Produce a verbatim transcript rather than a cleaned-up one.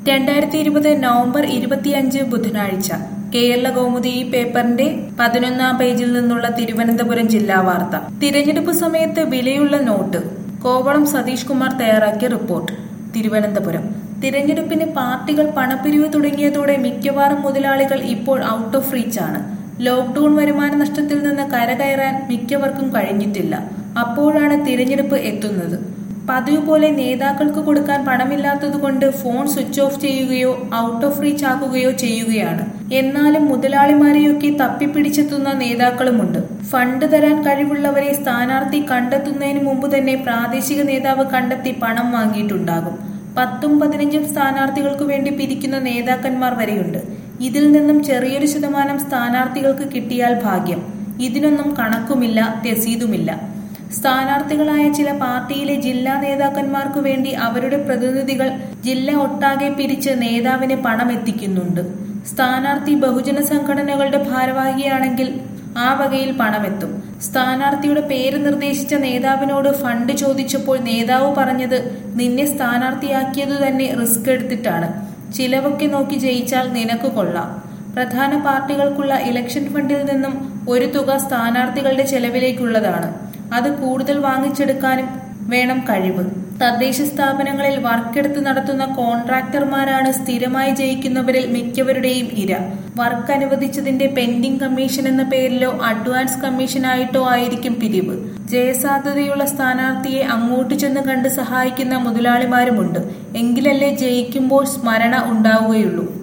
രണ്ടായിരത്തി ഇരുപത് നവംബർ ഇരുപത്തിയഞ്ച് ബുധനാഴ്ച കേരള കൗമുദി ഈ പേപ്പറിന്റെ പതിനൊന്നാം പേജിൽ നിന്നുള്ള തിരുവനന്തപുരം ജില്ലാ വാർത്ത. തിരഞ്ഞെടുപ്പ് സമയത്ത് വിലയുള്ള നോട്ട്. കോവളം സതീഷ് കുമാർ തയ്യാറാക്കിയ റിപ്പോർട്ട്. തിരുവനന്തപുരം തിരഞ്ഞെടുപ്പിന് പാർട്ടികൾ പണപ്പിരിവ് തുടങ്ങിയതോടെ മിക്കവാറും മുതലാളികൾ ഇപ്പോൾ ഔട്ട് ഓഫ് റീച്ച് ആണ്. ലോക്ഡൌൺ വരുമാന നഷ്ടത്തിൽ നിന്ന് കരകയറാൻ മിക്കവർക്കും കഴിഞ്ഞിട്ടില്ല. അപ്പോഴാണ് തിരഞ്ഞെടുപ്പ് എത്തുന്നത്. പതിവ് പോലെ നേതാക്കൾക്ക് കൊടുക്കാൻ പണമില്ലാത്തതുകൊണ്ട് ഫോൺ സ്വിച്ച് ഓഫ് ചെയ്യുകയോ ഔട്ട് ഓഫ് റീച്ച് ആക്കുകയോ ചെയ്യുകയാണ്. എന്നാലും മുതലാളിമാരെയൊക്കെ തപ്പിപ്പിടിച്ചെത്തുന്ന നേതാക്കളുമുണ്ട്. ഫണ്ട് തരാൻ കഴിവുള്ളവരെ സ്ഥാനാർത്ഥി കണ്ടെത്തുന്നതിന് മുമ്പ് തന്നെ പ്രാദേശിക നേതാവ് കണ്ടെത്തി പണം വാങ്ങിയിട്ടുണ്ടാകും. പത്തും പതിനഞ്ചും സ്ഥാനാർത്ഥികൾക്ക് വേണ്ടി പിരിക്കുന്ന നേതാക്കന്മാർ വരെയുണ്ട്. ഇതിൽ നിന്നും ചെറിയൊരു ശതമാനം സ്ഥാനാർത്ഥികൾക്ക് കിട്ടിയാൽ ഭാഗ്യം. ഇതിനൊന്നും കണക്കുമില്ല, രസീതുമില്ല. സ്ഥാനാർത്ഥികളായ ചില പാർട്ടിയിലെ ജില്ലാ നേതാക്കന്മാർക്കു വേണ്ടി അവരുടെ പ്രതിനിധികൾ ജില്ല ഒട്ടാകെ പിരിച്ച് നേതാവിന് പണം എത്തിക്കുന്നുണ്ട്. സ്ഥാനാർത്ഥി ബഹുജന സംഘടനകളുടെ ഭാരവാഹിയാണെങ്കിൽ ആ വകയിൽ പണമെത്തും. സ്ഥാനാർത്ഥിയുടെ പേര് നിർദ്ദേശിച്ച നേതാവിനോട് ഫണ്ട് ചോദിച്ചപ്പോൾ നേതാവ് പറഞ്ഞത് നിന്നെ സ്ഥാനാർത്ഥിയാക്കിയതു തന്നെ റിസ്ക് എടുത്തിട്ടാണ്. ചിലവൊക്കെ നോക്കി ജയിച്ചാൽ നിനക്ക് കൊള്ളാം. പ്രധാന പാർട്ടികൾക്കുള്ള ഇലക്ഷൻ ഫണ്ടിൽ നിന്നും ഒരു തുക സ്ഥാനാർത്ഥികളുടെ ചെലവിലേക്കുള്ളതാണ്. അത് കൂടുതൽ വാങ്ങിച്ചെടുക്കാനും വേണം കഴിവ്. തദ്ദേശ സ്ഥാപനങ്ങളിൽ വർക്കെടുത്ത് നടത്തുന്ന കോൺട്രാക്ടർമാരാണ് സ്ഥിരമായി ജയിക്കുന്നവരിൽ മിക്കവരുടെയും ഇര. വർക്ക് അനുവദിച്ചതിന്റെ പെൻഡിംഗ് കമ്മീഷൻ എന്ന പേരിലോ അഡ്വാൻസ് കമ്മീഷനായിട്ടോ ആയിരിക്കും പിരിവ്. ജയസാധ്യതയുള്ള സ്ഥാനാർത്ഥിയെ അങ്ങോട്ട് ചെന്ന് കണ്ട് സഹായിക്കുന്ന മുതലാളിമാരുമുണ്ട്. എങ്കിലല്ലേ ജയിക്കുമ്പോൾ സ്മരണ ഉണ്ടാവുകയുള്ളൂ.